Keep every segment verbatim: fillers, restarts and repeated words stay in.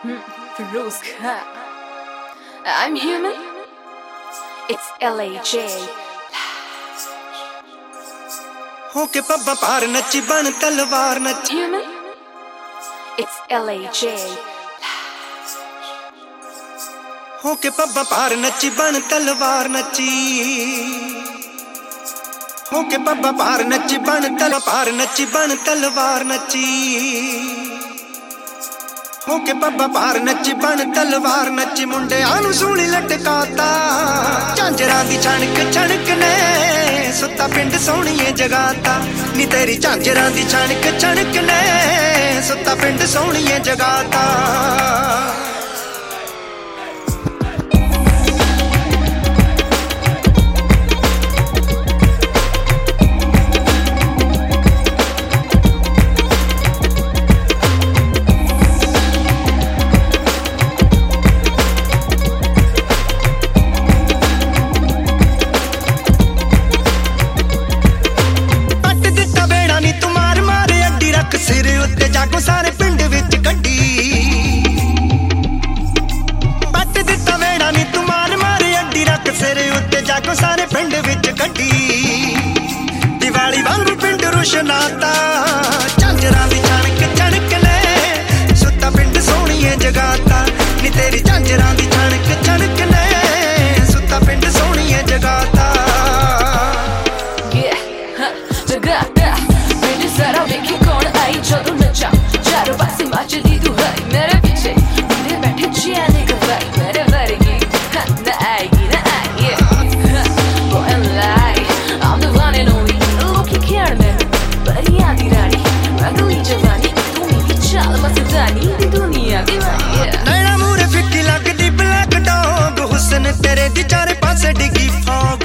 Feroz Khan. I'm human. It's L A J. हो के पब्बा पार नची बन तलवार नची Human. It's L A J. हो के पब्बा पार नची बन तलवार नची हो के पब्बा पार नची बन तल पार नची बन तलवार नची हो के पब्बा पार नची बन तलवार नची मुंडे आनू सूली लटकाता झांजरां दी छणक छणक ने सुत्ता पिंड सोहणीए जगाता नी तेरी झांजरां दी छणक छणक ने सुत्ता पिंड सोहणीए जगाता सिर उत्ते जागो सारे पिंड विच गड्डी पट दिता वेड़ा नी तू मार मारे अड्डी रख सिर उत्ते जागो सारे पिंड विच गड्डी दिवाली वांगू पिंड रुशनाता झांजरां दी छणक छणक ने सुत्ता पिंड सोहणीए जगाता नी तेरी झांजरां दी छणक छणक ने सुत्ता पिंड सोहणीए जगाता जगाता पिंड सारा वेखी ਜਦੋਂ ਨੱਚਾ ਚਾਰੋਂ ਪਾਸੇ ਮੱਚਦੀ ਤੂੰ ਹੈ ਮੇਰੇ ਪਿੱਛੇ ਮੇਰੇ ਬੈਠੇ ਚਿਆਲੇ ਗਵਾਈ ਮੇਰੇ ਵਰਗੀ ਨਾ ਆਏਗੀ ਨਾ ਆਏ ਉਹ ਐਮ ਲਾਈ I'm the one and only ਲੋਕੀ ਕਹਿਣ ਮੈਨੂੰ ਬੜੀਆਂ ਦੀ ਰਾਣੀ ਰੰਗਲੀ ਜਵਾਨੀ ਤੂੰ ਮੇਰੀ ਚਾਲ ਮਸਤਾਨੀ ਦੀ ਦੁਨੀਆ ਦੀ ਮਾਇਆ ਨੈਣਾ ਮੂਰੇ ਫਿੱਕੀ ਲੱਗਦੀ ਬਲੈਕ ਡੌਗ ਹੁਸਨ ਤੇਰੇ ਦੀ ਚਾਰੇ ਪਾਸੇ ਡਿੱਗੀ ਫੌਗ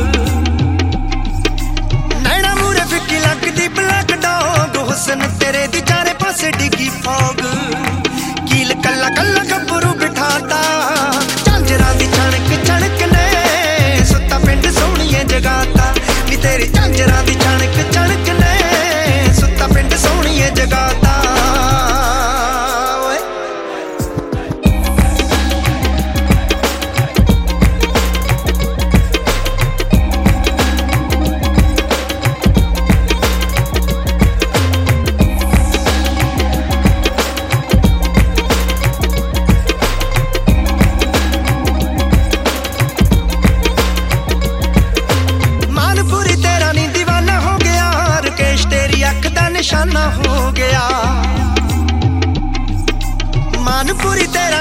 ਨੈਣਾ ਮੂਰੇ ਫਿੱਕੀ ਲੱਗਦੀ ਬਲੈਕ ਡੌਗ ਹੁਸਨ तेरे दी चारे पासे डिगी फौग कील कल्ला कल्ला गब्बरू बिठाता झांजरां दी छणक छणक ने सुत्ता पिंड सोहणीए जगाता नी तेरी झांजरां दी छणक छणक ने सुत्ता पिंड सोहणीए जगाता निशाना हो गया मानपुरी तेरा